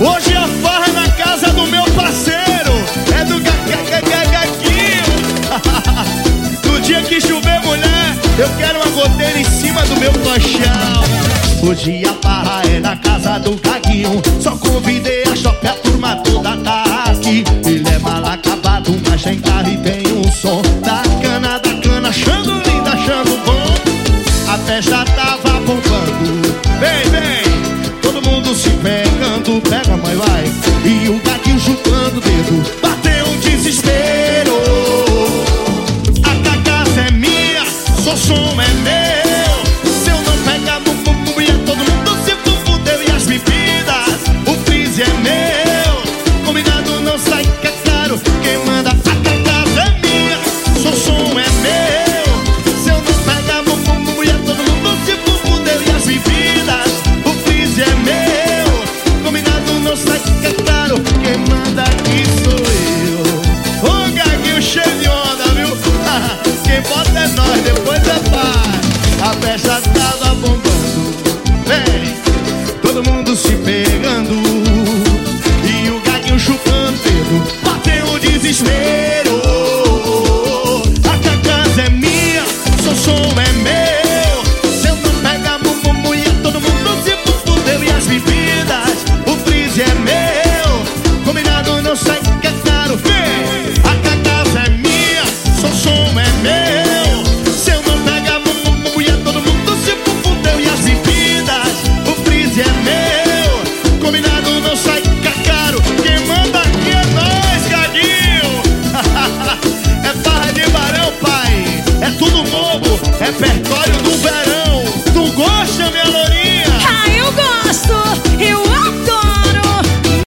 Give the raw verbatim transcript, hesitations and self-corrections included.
Hoje a farra é na casa do meu parceiro, é do Gaguinho. No dia que chover, mulher, eu quero uma goteira em cima do meu colchão. Hoje a farra é na casa do Gaguinho. Só convidei a chope, a turma toda tá aqui. Ele é mal acabado, mas tem carro e tem um som. Da cana, da cana, achando lindo, achando bom. A festa tava bombando, vem, vem, todo mundo se pegando. Pega, mãe, vai. E o Gaguinho chupando o dedo. Bateu um desespero. A cachaça é minha, só som é meu. Se eu não pegar bumbum, ia todo mundo se fudeu. E as bebidas, o freezer é meu. Combinado não sai que é caro. Quem manda a cachaça é minha, só som é meu. Se eu não pegar bumbum, ia todo mundo se fudeu. E as bebidas, o freezer é meu. Combinado não sai que é caro. Quem manda aqui sou eu. Ô Gaguinho cheio de onda, viu? Quem bota é nós, depois é paz. A festa tava bombando, vem, todo mundo se pegando.